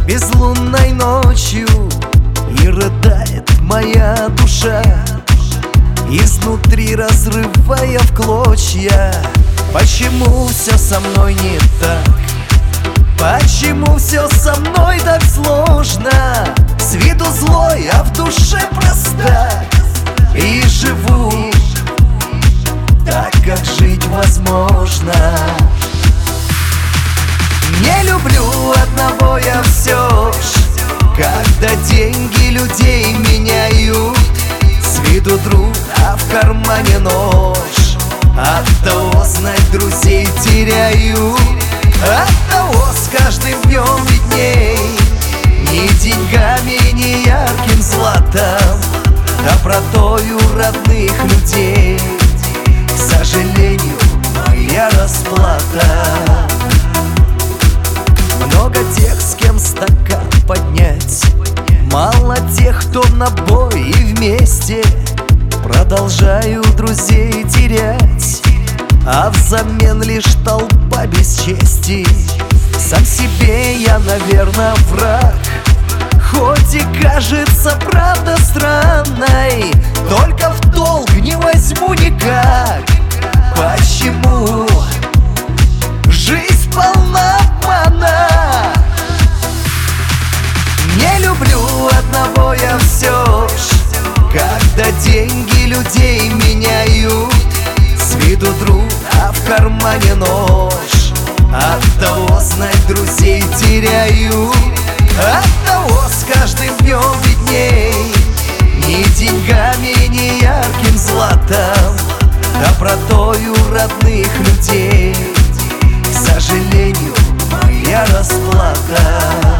безлунной ночью, и рыдает моя душа, изнутри разрывая в клочья. Почему все со мной не так? Почему все со мной так сложно? С виду злой, а в душе проста. И живу так, как жить возможно. Не люблю одного я все ж, когда деньги людей меняют. С виду друг, а в кармане нож. Оттого знать друзей теряю. Оттого с каждым днем видней ни деньгами, ни ярким златом добротою родных людей. К сожалению, моя расплата. Много тех, с кем стакан поднять, мало тех, кто на бой и вместе. Продолжаю друзей терять, а взамен лишь толпа бесчестий. Сам себе я, наверное, враг, хоть и кажется правда странной. Только в долг не возьму никак. Почему жизнь полна обмана? Не люблю одного я все ж, когда деньги людей меняют. С виду друг, а в кармане нож. Оттого знать друзей теряю. Оттого с каждым днем видней ни деньгами, ни ярким златом добротою родных людей. К сожалению, моя расплата.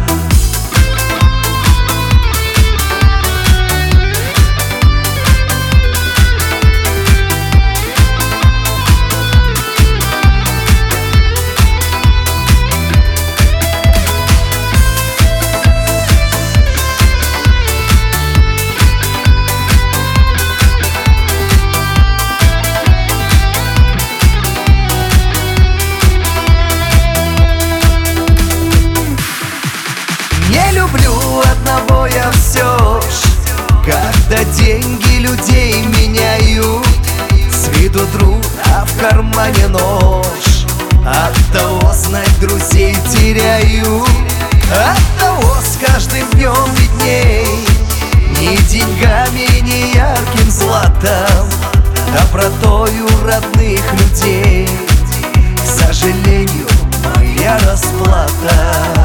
Люблю одного я все ж, когда деньги людей меняют. С виду друг, а в кармане нож. Оттого знать друзей теряю. Оттого с каждым днем видней ни деньгами, ни ярким златом добротою родных людей. К сожалению, моя расплата.